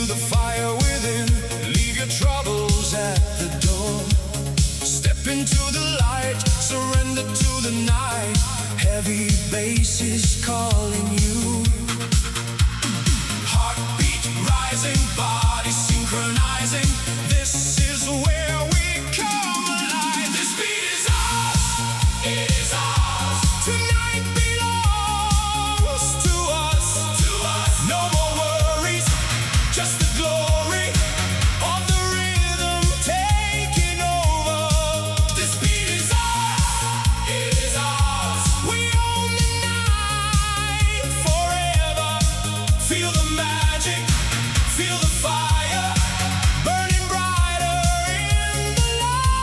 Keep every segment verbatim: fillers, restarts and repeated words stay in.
the fire within. Leave your troubles at the door. Step into the light, surrender to the night. Heavy bass is calling you. Heartbeat rising, body synchronizing. This is where we come alive. This beat is ours, it is ours. Tonight belongs to us, to us. No more worries, just the glory of the rhythm taking over. This beat is ours, it is ours. We own the night forever. Feel the magic, feel the fire, burning brighter in the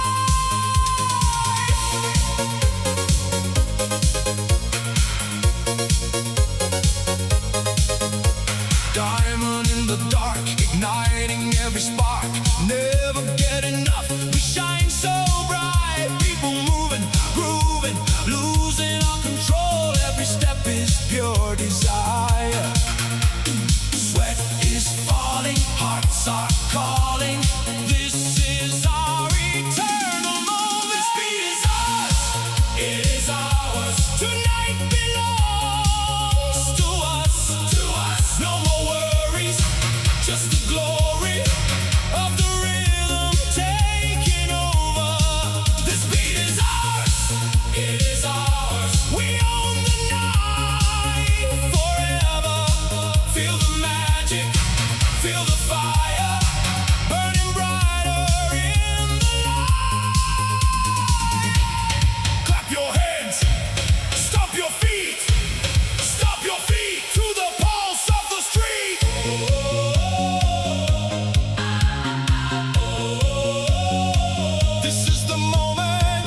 light. Diamond in the dark, igniting every spark. Never get enough, we shine so bright. People moving, grooving, losing our control. Every step is pure desire. Sweat is falling, hearts are calling. This is our eternal moment. This beat is ours, it is ours. Tonight belongs to us, to us. No more worries, just the glory of the rhythm taking over. This beat is ours, it is ours. We own the night forever. Feel the magic, feel the fire, burning brighter in the light. Clap your hands, stomp your feet, stomp your feet to the pulse of the street. This is the moment,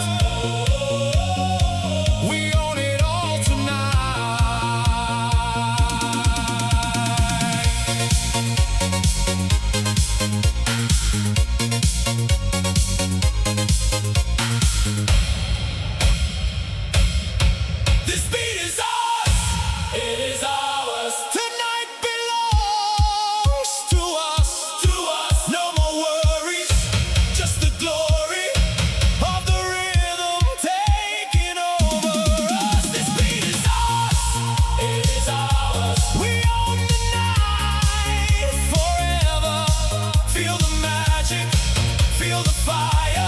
we own it all tonight. This beat is ours, it is ours. Tonight belongs to us, to us. No more worries, just the glory of the rhythm taking over us. This beat is ours, it is ours. We own the night forever. Feel the magic, feel the fire.